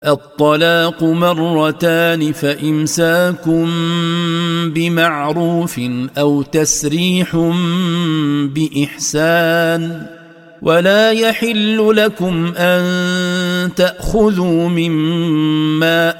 الطلاق مرتان فإمساك بمعروف أو تسريح بإحسان ولا يحل لكم أن تأخذوا مما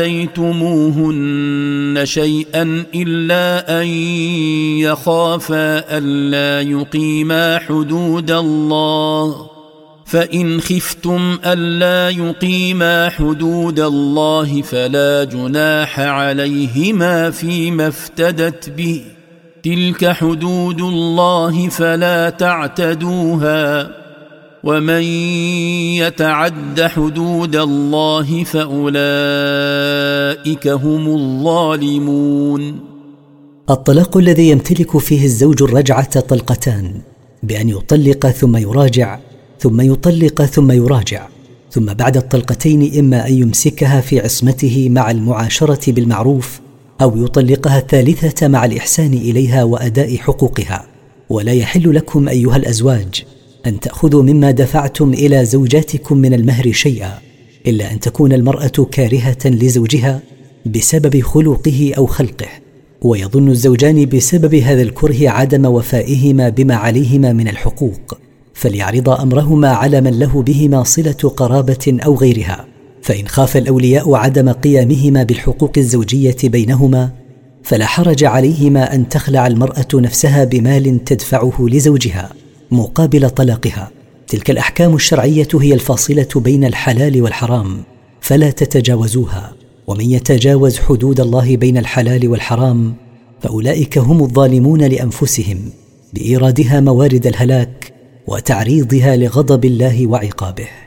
آتيتموهن شيئا إلا أن يخافا ألا يقيما حدود الله فإن خفتم ألا يقيما حدود الله فلا جناح عليهما فيما افتدت به تلك حدود الله فلا تعتدوها ومن يتعد حدود الله فأولئك هم الظالمون. الطلاق الذي يمتلك فيه الزوج الرجعة طلقتان، بأن يطلق ثم يراجع ثم يطلق ثم يراجع، ثم بعد الطلقتين إما أن يمسكها في عصمته مع المعاشرة بالمعروف أو يطلقها الثالثة مع الإحسان إليها وأداء حقوقها. ولا يحل لكم أيها الأزواج أن تأخذوا مما دفعتم إلى زوجاتكم من المهر شيئا إلا أن تكون المرأة كارهة لزوجها بسبب خلقه أو خلقه، ويظن الزوجان بسبب هذا الكره عدم وفائهما بما عليهما من الحقوق، فليعرض أمرهما على من له بهما صلة قرابة أو غيرها. فإن خاف الأولياء عدم قيامهما بالحقوق الزوجية بينهما فلا حرج عليهما أن تخلع المرأة نفسها بمال تدفعه لزوجها مقابل طلاقها. تلك الأحكام الشرعية هي الفاصلة بين الحلال والحرام فلا تتجاوزوها، ومن يتجاوز حدود الله بين الحلال والحرام فأولئك هم الظالمون لأنفسهم بإيرادها موارد الهلاك وتعريضها لغضب الله وعقابه.